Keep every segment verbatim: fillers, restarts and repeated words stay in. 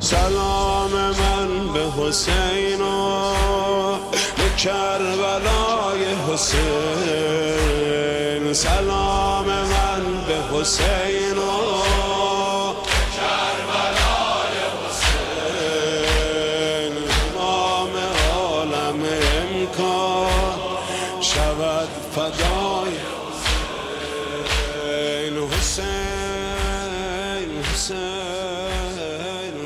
سلام من به حسین و به کربلای حسین، سلام من به حسین و کربلای حسین. امام عالم امکان شود فدای حسین، حسین حسین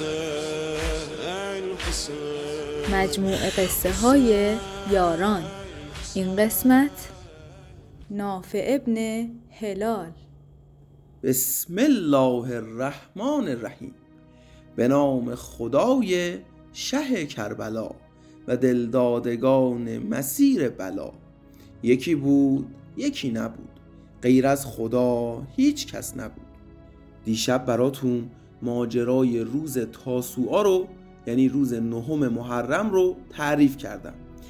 حسین حسین. مجموعه قصه های یاران. این قسمت نافع ابن هلال. بسم الله الرحمن الرحیم. به نام خدای شه کربلا و دلدادگان مسیر بلا. یکی بود یکی نبود، غیر از خدا هیچ کس نبود. دیشب براتون ماجرای روز تاسوعا رو، یعنی روز نهم محرم رو تعریف کردم.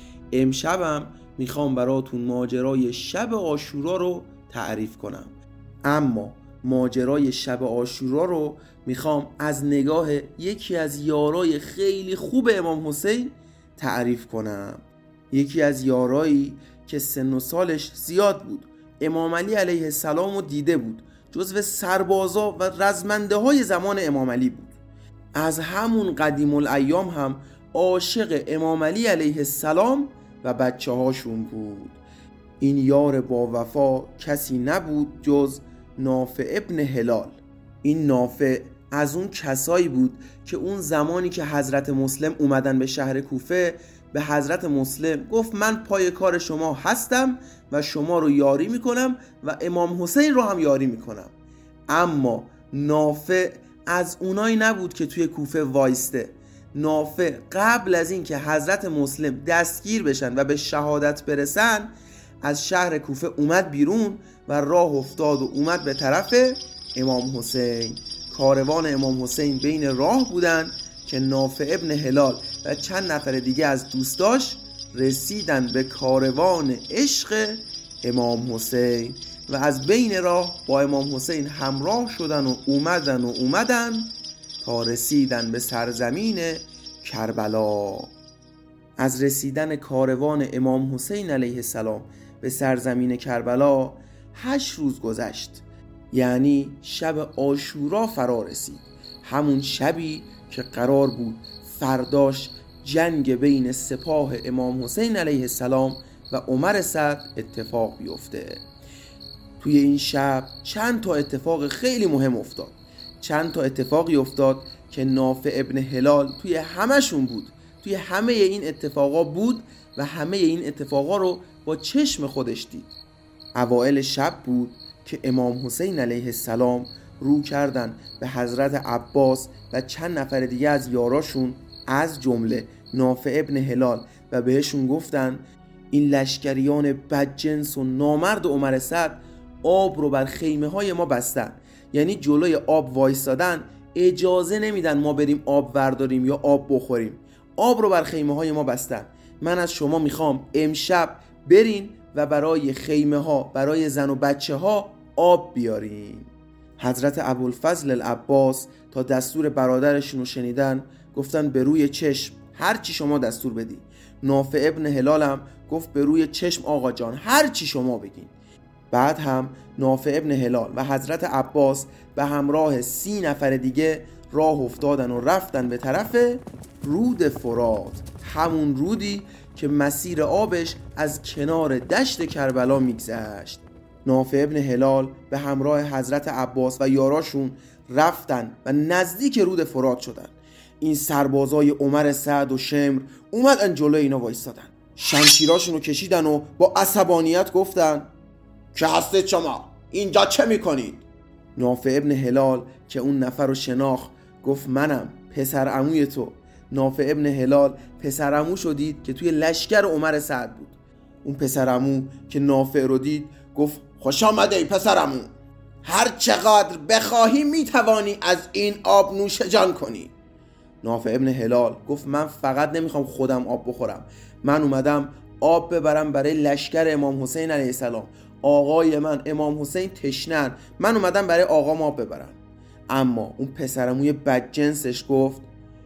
امشبم میخوام براتون ماجرای شب عاشورا رو تعریف کنم، اما ماجرای شب عاشورا رو میخوام از نگاه یکی از یارای خیلی خوب امام حسین تعریف کنم. یکی از یارایی که سن و سالش زیاد بود، امام علی علیه السلام رو دیده بود، جزو سربازا و رزمنده های زمان امام علی بود. از همون قدیم الایام هم عاشق امام علی علیه السلام و بچه هاشون بود. این یار با وفا کسی نبود جز نافع ابن هلال. این نافع از اون کسایی بود که اون زمانی که حضرت مسلم اومدن به شهر کوفه، به حضرت مسلم گفت من پای کار شما هستم و شما رو یاری میکنم و امام حسین رو هم یاری میکنم. اما نافع از اونایی نبود که توی کوفه وایسته. نافع قبل از این که حضرت مسلم دستگیر بشن و به شهادت برسن، از شهر کوفه اومد بیرون و راه افتاد و اومد به طرف امام حسین. کاروان امام حسین بین راه بودن که نافع ابن هلال و چند نفر دیگه از دوستاش رسیدن به کاروان عشق امام حسین و از بین راه با امام حسین همراه شدن و اومدن و اومدن تا رسیدن به سرزمین کربلا. از رسیدن کاروان امام حسین علیه السلام به سرزمین کربلا هشت روز گذشت، یعنی شب عاشورا فرا رسید. همون شبی که قرار بود فرداش جنگ بین سپاه امام حسین علیه السلام و عمر سعد اتفاق بیفته. توی این شب چند تا اتفاق خیلی مهم افتاد. چند تا اتفاقی افتاد که نافع ابن هلال توی همشون بود. توی همه این اتفاقا بود و همه این اتفاقا رو با چشم خودش دید. اوائل شب بود که امام حسین علیه السلام رو کردن به حضرت عباس و چند نفر دیگه از یاراشون، از جمله نافع ابن هلال، و بهشون گفتن این لشکریان بدجنس و نامرد عمر سعد آب رو بر خیمه های ما بستن، یعنی جلوی آب وایستادن، اجازه نمیدن ما بریم آب ورداریم یا آب بخوریم. آب رو بر خیمه های ما بستن. من از شما میخوام امشب برین و برای خیمه ها، برای زن و بچه ها آب بیارین. حضرت ابوالفضل العباس تا دستور برادرشون رو شنیدن گفتن به روی چشم، هر چی شما دستور بدین. نافع ابن هلالم گفت به روی چشم آقا جان، هر چی شما بگین. بعد هم نافع ابن هلال و حضرت عباس به همراه سی نفر دیگه راه افتادن و رفتن به طرف رود فرات، همون رودی که مسیر آبش از کنار دشت کربلا میگذشت. نافع ابن هلال به همراه حضرت عباس و یاراشون رفتن و نزدیک رود فرات شدن. این سربازای عمر سعد و شمر اومدن جلوی اینا وایستادن، شمشیراشون رو کشیدن و با عصبانیت گفتن که هستید شما؟ اینجا چه میکنید؟ نافع ابن هلال که اون نفر رو شناخت گفت منم، پسر عموی تو. نافع ابن هلال پسر عمو شدید که توی لشکر عمر سعد بود. اون پسر عمو که نافع رو دید گفت خوش آمده ای پسر عمو، هر چقدر بخواهی میتوانی از این آب نوش جان کنی. نافع ابن هلال گفت من فقط نمیخوام خودم آب بخورم، من اومدم آب ببرم برای لشکر امام حسین علیه السلام. آقای من امام حسین تشنن، من اومدم برای آقام آب ببرم. اما اون پسرموی بدجنسش گفت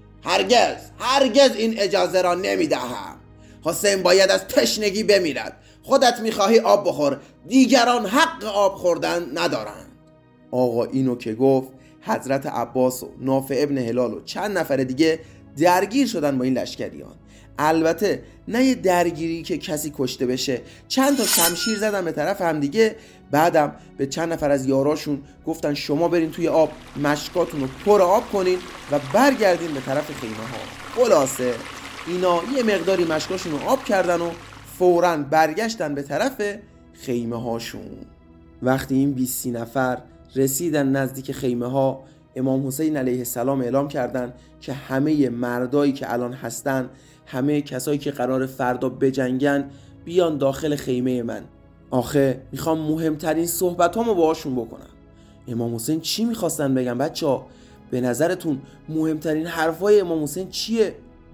هرگز هرگز این اجازه را نمیدهم. حسین باید از تشنگی بمیرد. خودت میخواهی آب بخور، دیگران حق آب خوردن ندارند. آقا اینو که گفت، حضرت عباس و نافع ابن هلال و چند نفر دیگه درگیر شدن با این لشکریان. البته نه یه درگیری که کسی کشته بشه، چند تا شمشیر زدن به طرف هم دیگه. بعدم به چند نفر از یاراشون گفتن شما برین توی آب مشکاتون رو پر آب کنین و برگردین به طرف خیمه ها. خلاصه اینا یه مقداری مشکاشون رو آب کردن و فوراً برگشتن به طرف خیمه هاشون. وقتی این بیست نفر رسیدن نزدیک خیمه ها، امام حسین علیه السلام اعلام کردن که همه مردایی که الان هستن، همه کسایی که قرار فردا بجنگن، بیان داخل خیمه من. آخه میخوام مهمترین صحبتامو باهاشون بکنم. امام حسین چی میخواستن بگن بچه‌ها؟ به نظرتون مهمترین حرفای امام حسین چیه؟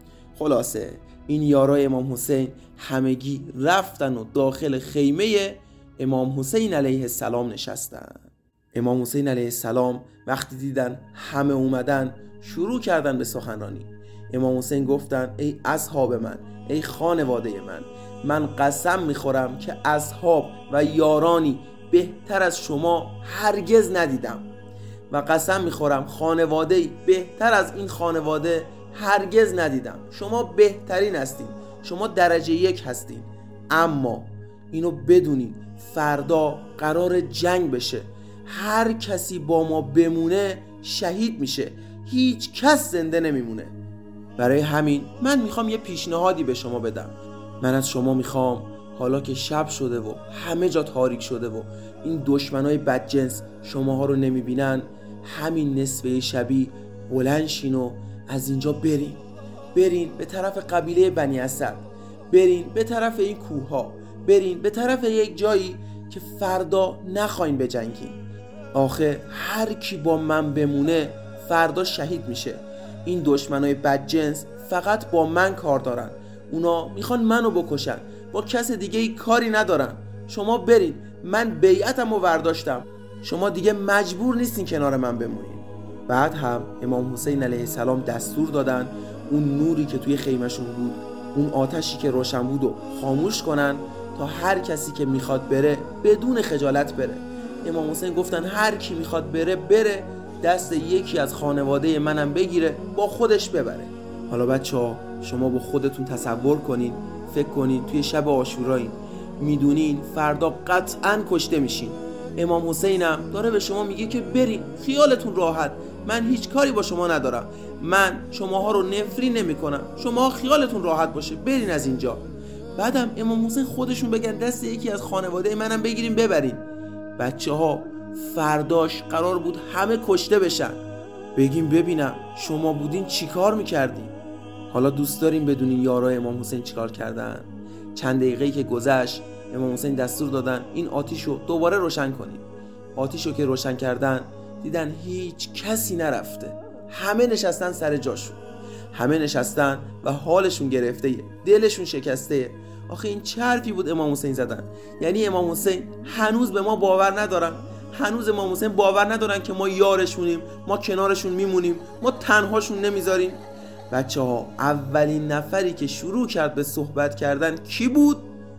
خلاصه این یارای امام حسین همگی رفتن و داخل خیمه امام حسین علیه السلام نشستن. امام حسین علیه السلام وقتی دیدن همه اومدن، شروع کردن به سخنرانی. امام حسین گفتن ای اصحاب من، ای خانواده من، من قسم میخورم که اصحاب و یارانی بهتر از شما هرگز ندیدم و قسم میخورم خانواده‌ای بهتر از این خانواده هرگز ندیدم. شما بهترین هستین، شما درجه یک هستین. اما اینو بدونین فردا قرار جنگ بشه. هر کسی با ما بمونه شهید میشه، هیچ کس زنده نمیمونه. برای همین من میخوام یه پیشنهادی به شما بدم. من از شما میخوام حالا که شب شده و همه جا تاریک شده و این دشمنای بدجنس شماها رو نمیبینن، همین نصفه شبی بلند شین و از اینجا برین برین به طرف قبیله بنی اسد، برین به طرف این کوه ها، برین به طرف یک جایی که فردا نخواین بجنگین. آخه هر کی با من بمونه فردا شهید میشه. این دشمنای بدجنس فقط با من کار دارن، اونا میخوان منو بکشن، با کس دیگه ای کاری ندارن. شما برین، من بیعتمو برداشتم، شما دیگه مجبور نیستین کنار من بمونین. بعد هم امام حسین علیه السلام دستور دادن اون نوری که توی خیمهشون بود، اون آتشی که روشن بود و خاموش کنن تا هر کسی که میخواد بره بدون خجالت بره. امام حسین گفتن هر کی میخواد بره بره، دست یکی از خانواده منم بگیره با خودش ببره. حالا بچه‌ها شما با خودتون تصور کنین، فکر کنین توی شب عاشورایین، میدونین فردا قطعاً کشته میشین. امام حسینم داره به شما میگه که برین، خیالتون راحت، من هیچ کاری با شما ندارم، من شماها رو نفری نمی کنم، شما خیالتون راحت باشه، برین از اینجا. بعدم امام حسین خودشون بگن دست یکی از خانواده منم بگیریم ببرین. بچه ها فرداش قرار بود همه کشته بشن. بگیم ببینم شما بودین چی کار میکردین؟ حالا دوست داریم بدونین یارای امام حسین چی کار کردن. چند دقیقه‌ای که گذشت امام حسین دستور دادن این آتیشو دوباره روشن کنین. آتیشو که روشن کردن دیدن هیچ کسی نرفته، همه نشستن سر جاشون، همه نشستن و حالشون گرفته، دلشون شکسته. آخه این چه حرفی بود امام حسین زدن؟ یعنی امام حسین هنوز به ما باور ندارن، هنوز امام حسین باور ندارن که ما یارشونیم، ما کنارشون میمونیم، ما تنهاشون نمیذاریم. بچه ها اولین نفری که شروع کرد به صحبت کردن کی بود؟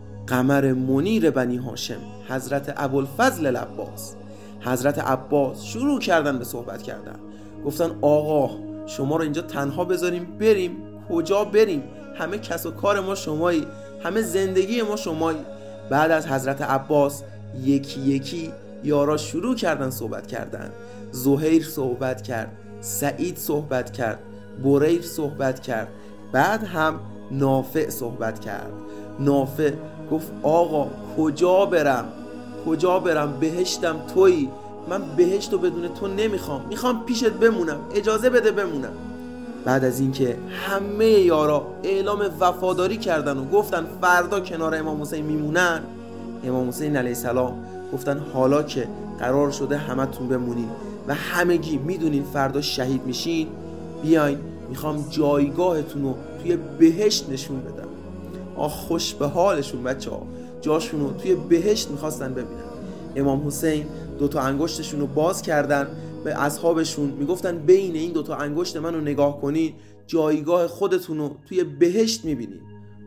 قمر منیر بنی هاشم، حضرت ابوالفضل العباس. حضرت عباس شروع کردن به صحبت کردن، گفتن آقا شما رو اینجا تنها بذاریم بریم؟ کجا بریم؟ همه کس و کار ما شمایی، همه زندگی ما شمایی. بعد از حضرت عباس یکی یکی یارا شروع کردن صحبت کردن. زهیر صحبت کرد، سعید صحبت کرد، بریر صحبت کرد، بعد هم نافع صحبت کرد. نافع گفت آقا کجا برم؟ کجا برم؟ بهشتم تویی، من بهشت رو بدون تو نمیخوام، میخوام پیشت بمونم، اجازه بده بمونم. بعد از اینکه همه یارا اعلام وفاداری کردن و گفتن فردا کنار امام حسین میمونن، امام حسین علیه السلام گفتن حالا که قرار شده همتون بمونین و همگی میدونین فردا شهید میشین، بیاین میخوام جایگاهتون رو توی بهشت نشون بدم. آخ خوش به حالشون بچه ها، جاشون رو توی بهشت میخواستن ببینن. امام حسین دوتا انگشتشون رو باز کردن به اصحابشون میگفتن بین این دوتا انگشت منو نگاه کنین جایگاه خودتونو توی بهشت میبینین.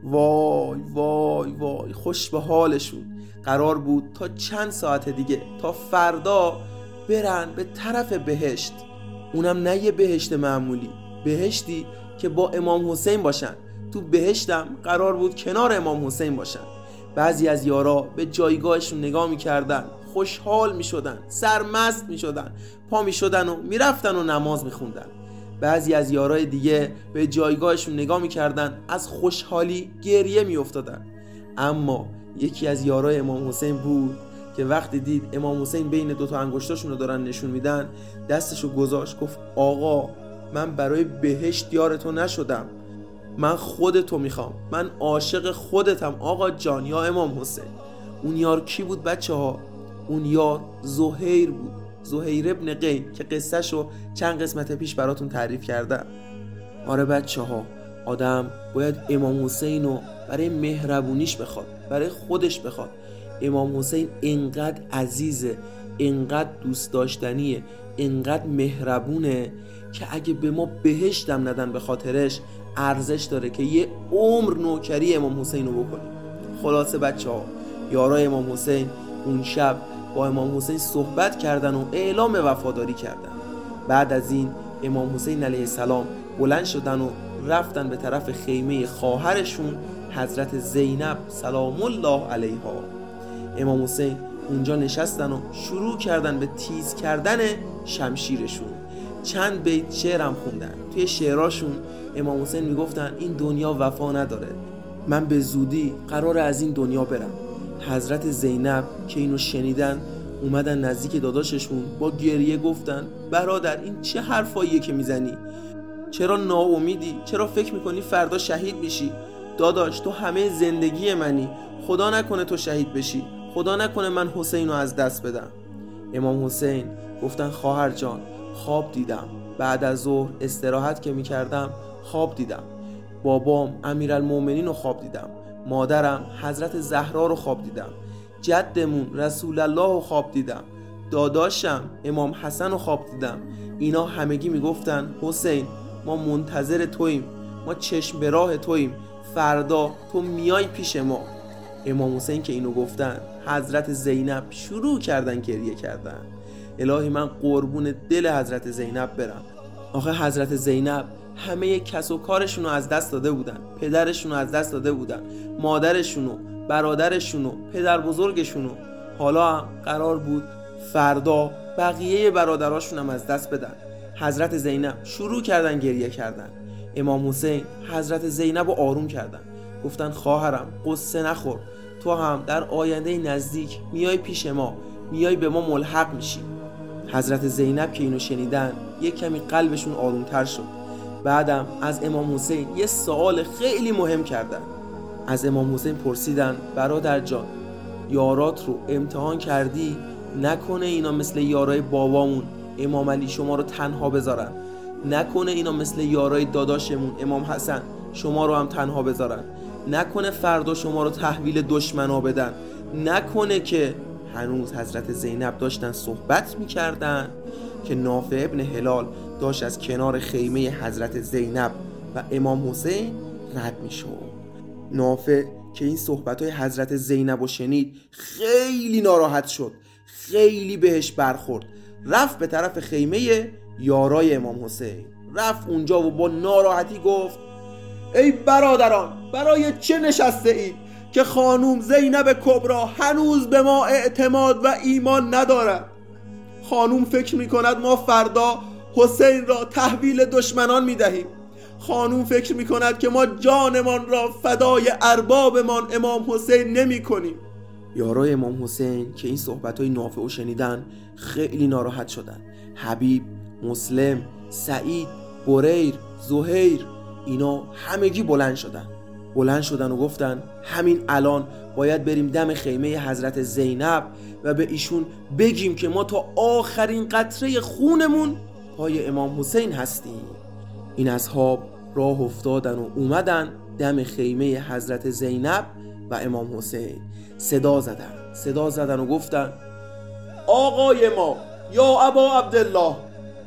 وای وای وای خوش به حالشون. قرار بود تا چند ساعت دیگه، تا فردا، برن به طرف بهشت. اونم نه یه بهشت معمولی، بهشتی که با امام حسین باشن. تو بهشتم قرار بود کنار امام حسین باشن. بعضی از یارا به جایگاهشون نگاه میکردن، خوشحال میشدن، سرمست میشدن، پا میشدن و میرفتن و نماز میخوندن. بعضی از یارای دیگه به جایگاهشون نگاه میکردن، از خوشحالی گریه میافتادن. اما یکی از یارای امام حسین بود که وقتی دید امام حسین بین دوتا انگشتاشون رو دارن نشون میدن، دستشو گذاشت، گفت آقا من برای بهشت یارتو نشدم، من خودتو میخوام، من عاشق خودتم آقا جان یا امام حسین. اون یار کی بود بچه ها؟ اون یار زهیر بود، زهیر ابن قین که قصه شو چند قسمت پیش براتون تعریف کردم. آره بچه ها، آدم باید امام حسین رو برای مهربونیش بخواد، برای خودش بخواد. امام حسین انقدر عزیزه، انقدر دوست داشتنیه، انقدر مهربونه که اگه به ما بهشتم ندن به خاطرش، ارزش داره که یه عمر نوکری امام حسین رو بکنیم. خلاصه بچه ها، یارای امام حسین اون شب با امام حسین صحبت کردن و اعلام وفاداری کردن. بعد از این امام حسین علیه السلام بلند شدن و رفتن به طرف خیمه خواهرشون حضرت زینب سلام الله علیها. امام حسین اونجا نشستن و شروع کردن به تیز کردن شمشیرشون. چند بیت شعرم خوندن. توی شعراشون امام حسین میگفتن این دنیا وفا نداره، من به زودی قراره از این دنیا برم. حضرت زینب که اینو شنیدن اومدن نزدیک داداششون، با گریه گفتن برادر این چه حرفاییه که میزنی؟ چرا ناامیدی؟ چرا فکر میکنی فردا شهید میشی؟ داداش تو همه زندگی منی، خدا نکنه تو شهید بشی، خدا نکنه من حسین رو از دست بدم. امام حسین گفتن خواهر جان خواب دیدم، بعد از ظهر استراحت که میکردم خواب دیدم، بابام امیرالمومنین رو خواب دیدم، مادرم حضرت زهرا رو خواب دیدم، جدمون رسول الله رو خواب دیدم، داداشم امام حسن رو خواب دیدم. اینا همگی میگفتن حسین ما منتظر توییم، ما چشم به راه توییم، فردا تو میای پیش ما. امام حسین که اینو گفتن، حضرت زینب شروع کردن گریه کردن. الهی من قربون دل حضرت زینب برم. آخه حضرت زینب همه کس و کارشون رو از دست داده بودن، پدرشون رو از دست داده بودن، مادرشون رو، برادرشون رو، پدر بزرگشون رو. حالا هم قرار بود فردا بقیه برادراشون هم از دست بدن. حضرت زینب شروع کردن گریه کردن. امام حسین حضرت زینب رو آروم کردن، گفتن خواهرم قصه نخور، تو هم در آینده نزدیک میای پیش ما، میای به ما ملحق میشی. حضرت زینب که اینو شنیدن یک کمی قلبشون آرومتر شد. بعدم از امام حسین یه سوال خیلی مهم کردن. از امام حسین پرسیدن برادر جان یارات رو امتحان کردی؟ نکنه اینا مثل یارای بابامون امام علی شما رو تنها بذارن، نکنه اینا مثل یارای داداشمون امام حسن شما رو هم تنها بذارن، نکنه فردا شما رو تحویل دشمنا بدن، نکنه که هنوز حضرت زینب داشتن صحبت میکردن که نافع ابن هلال داشت از کنار خیمه حضرت زینب و امام حسین رد میشد. نافع که این صحبت‌های حضرت زینب رو شنید خیلی ناراحت شد، خیلی بهش برخورد، رفت به طرف خیمه یارای امام حسین، رفت اونجا و با ناراحتی گفت ای برادران برای چه نشسته اید که خانوم زینب کبرا هنوز به ما اعتماد و ایمان ندارد؟ خانوم فکر میکند ما فردا حسین را تحویل دشمنان میدهیم. خانوم فکر میکند که ما جانمان را فدای اربابمان امام حسین نمی کنیم. یارای امام حسین که این صحبتهای نافع رو شنیدن خیلی ناراحت شدن. حبیب، مسلم، سعید، بریر، زهیر، اینا همگی بلند شدن بلند شدن و گفتن همین الان باید بریم دم خیمه حضرت زینب و به ایشون بگیم که ما تا آخرین قطره خونمون پای امام حسین هستیم. این اصحاب راه افتادن و اومدن دم خیمه حضرت زینب و امام حسین. صدا زدن صدا زدن و گفتن آقای ما یا ابا عبدالله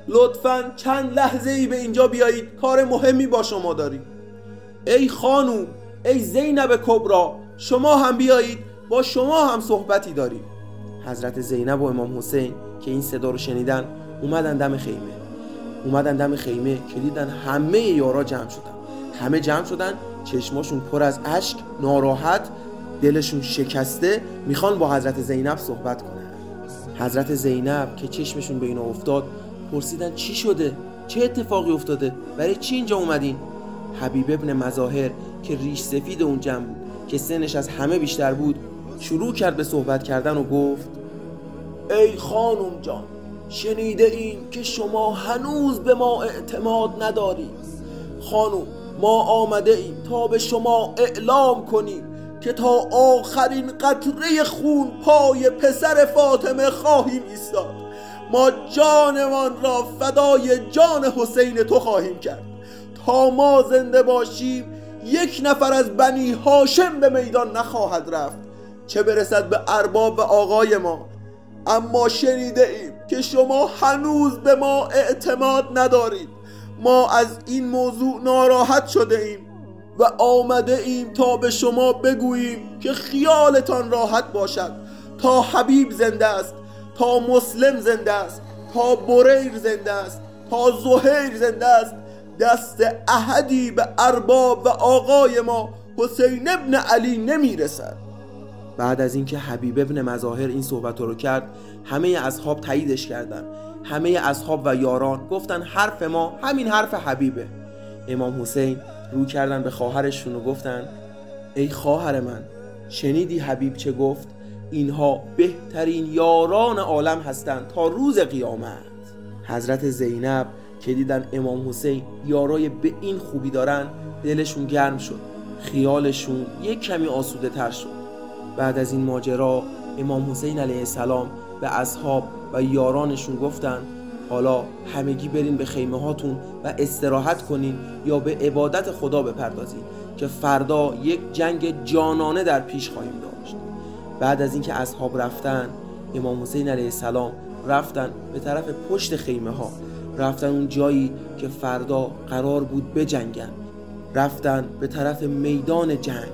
لطفاً چند لحظه ای به اینجا بیایید، کار مهمی با شما داریم. ای خانوم، ای زینب کبرا، شما هم بیایید، با شما هم صحبتی داریم. حضرت زینب و امام حسین که این صدا رو شنیدن اومدن دم خیمه اومدن دم خیمه که دیدن همه یارا جمع شدن همه جمع شدن چشماشون پر از اشک، ناراحت، دلشون شکسته، میخوان با حضرت زینب صحبت کنن. حضرت زینب که چشمشون به اینا افتاد پرسیدن چی شده؟ چه اتفاقی افتاده؟ برای چی اینجا اومدین؟ حبیب ابن مظاهر که ریش سفید اون جمع بود، که سنش از همه بیشتر بود، شروع کرد به صحبت کردن و گفت: ای خانم جان، شنیده ایم که شما هنوز به ما اعتماد ندارید. خانم، ما آمده ایم تا به شما اعلام کنیم که تا آخرین قطره خون پای پسر فاطمه خواهیم ایستاد. ما جانمان را فدای جان حسین تو خواهیم کرد. تا ما زنده باشیم یک نفر از بنی هاشم به میدان نخواهد رفت، چه برسد به ارباب و آقای ما. اما شنیده ایم که شما هنوز به ما اعتماد ندارید. ما از این موضوع ناراحت شده ایم و آمده ایم تا به شما بگوییم که خیالتان راحت باشد. تا حبیب زنده است، تا مسلم زنده است، تا بریر زنده است، تا زهیر زنده است، دست احدی به ارباب و آقای ما حسین ابن علی نمیرسد. بعد از اینکه حبیب ابن مظاهر این صحبت رو کرد، همه اصحاب تاییدش کردن. همه اصحاب و یاران گفتن حرف ما همین حرف حبیبه. امام حسین رو کردن به خواهرشون و گفتن: ای خواهر من، شنیدی حبیب چه گفت؟ اینها بهترین یاران عالم هستند تا روز قیامت. حضرت زینب که دیدن امام حسین یارای به این خوبی دارن، دلشون گرم شد، خیالشون یک کمی آسوده تر شد. بعد از این ماجرا امام حسین علیه السلام به اصحاب و یارانشون گفتن: حالا همگی برین به خیمه هاتون و استراحت کنین یا به عبادت خدا بپردازین که فردا یک جنگ جانانه در پیش خواهیم داشت. بعد از اینکه اصحاب رفتن، امام حسین علیه السلام رفتن به طرف پشت خیمه ها، رفتن اون جایی که فردا قرار بود بجنگن، رفتن به طرف میدان جنگ.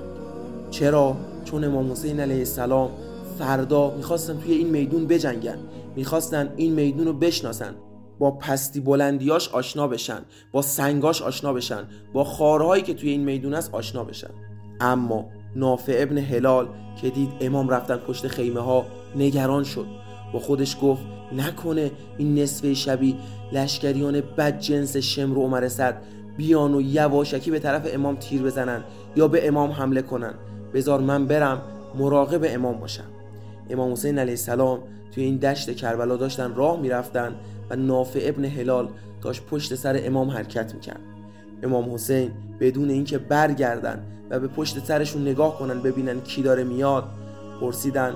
چرا؟ چون امام حسین علیه السلام فردا میخواستن توی این میدون بجنگن، میخواستن این میدون رو بشناسن، با پستی بلندیاش آشنا بشن، با سنگاش آشنا بشن، با خارهایی که توی این میدون است آشنا بشن. اما نافع ابن هلال که دید امام رفتن پشت خیمه ها نگران شد، با خودش گفت: نکنه این نصف شبی لشکریان بدجنس شمر و عمر اسد بیان و یواشکی به طرف امام تیر بزنن یا به امام حمله کنن. بذار من برم مراقب امام باشم. امام حسین علیه السلام توی این دشت کربلا داشتن راه میرفتن و نافع ابن هلال داشت پشت سر امام حرکت میکرد. امام حسین بدون اینکه برگردن و به پشت سرشون نگاه کنن ببینن کی داره میاد، پرسیدن: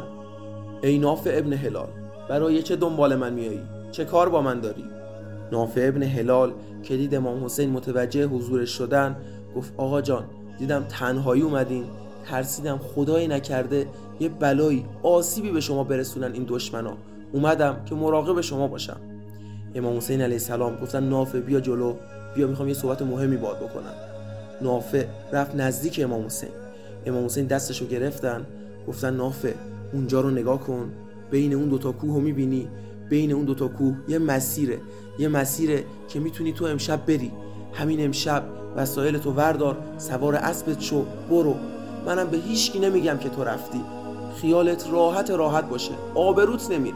ای نافع ابن هلال، برای چه دنبال من میایی؟ چه کار با من داری؟ نافع ابن هلال که دید امام حسین متوجه حضورش شدن گفت: آقا جان، دیدم تنهایی اومدین، ترسیدم خدای نکرده یه بلایی آسیبی به شما برسونن این دشمنا، اومدم که مراقب شما باشم. امام حسین علیه السلام گفتن: نافع بیا جلو، بیا میخوام یه صحبت مهمی باهات بکنم. نافع رفت نزدیک امام حسین. امام حسین دستشو گرفتن، گفتن: نافع اونجا رو نگاه کن، بین اون دوتا کوه رو میبینی؟ بین اون دوتا کوه یه مسیره، یه مسیره که میتونی تو امشب بری. همین امشب وسایل تو وردار، سوار اسبت شو، برو. منم به هیچکی نمیگم که تو رفتی، خیالت راحت راحت باشه، آبروت نمیره.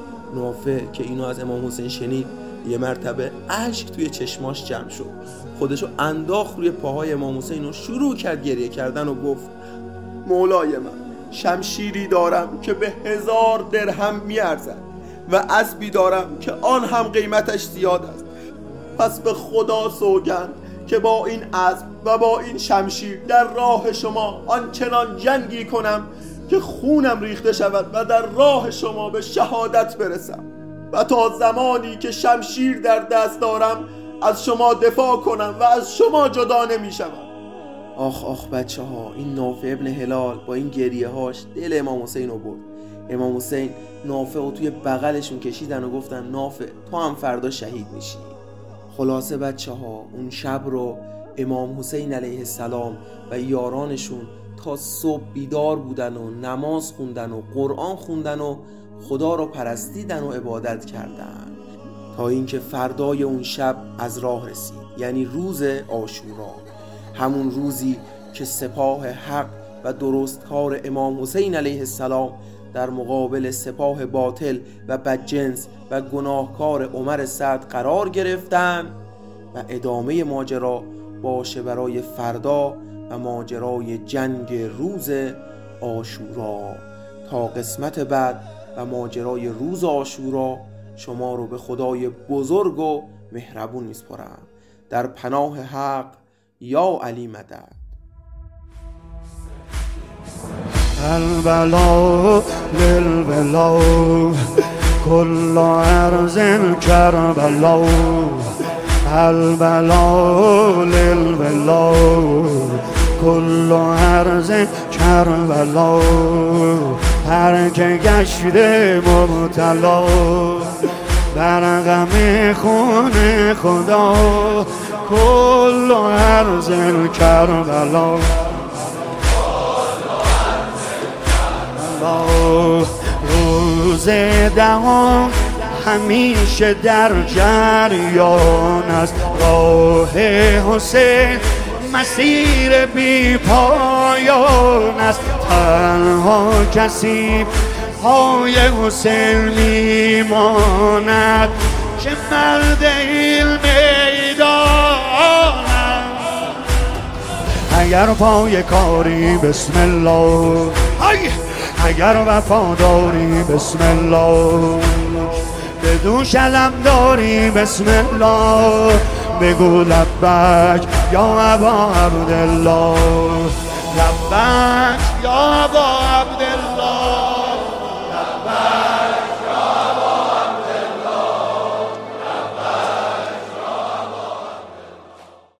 نافع که اینو از امام حسین شنید، یه مرتبه اشک توی چشماش جمع شد، خودشو انداخت روی پاهای امام حسین و شروع کرد گریه کردن و گفت: مولای من، شمشیری دارم که به هزار درهم میارزد و اسبی دارم که آن هم قیمتش زیاد است. پس به خدا سوگند که با این اسب و با این شمشیر در راه شما آنچنان جنگی کنم که خونم ریخته شود و در راه شما به شهادت برسم و تا زمانی که شمشیر در دست دارم از شما دفاع کنم و از شما جدا نمی شوم. آخ آخ بچه ها، این نافع ابن هلال با این گریه هاش دل امام حسین رو برد. امام حسین نافع رو توی بغلشون کشیدن و گفتن نافع تو هم فردا شهید میشی. خلاصه بچه ها اون شب رو امام حسین علیه السلام و یارانشون تا صبح بیدار بودن و نماز خوندن و قرآن خوندن و خدا رو پرستیدن و عبادت کردن تا اینکه فردای اون شب از راه رسید، یعنی روز عاشورا، همون روزی که سپاه حق و درستکار امام حسین علیه السلام در مقابل سپاه باطل و بدجنس و گناهکار عمر سعد قرار گرفتن و ادامه ماجرا باشه برای فردا و ماجرای جنگ روز عاشورا. تا قسمت بعد و ماجرای روز عاشورا شما رو به خدای بزرگ و مهربون میسپارم. در پناه حق، یا علی مدد. البلا للبلا كل عرض کربلا، البلا للبلا كل عرض کربلا، هر که گشته مبتلا بر غم خون خدا، كل عرض کربلا. روز دهم همیشه در جریان است، راه حسین مسیر بی پایان است، تنها کسی پای حسین میماند که مرد علم میداند. اگر پای کاری بسم الله، اگر وفاداری بسم الله، بدون شلم داری بسم الله، بگو لبک یا ابا عبدالله، لبک یا ابا عبدالله.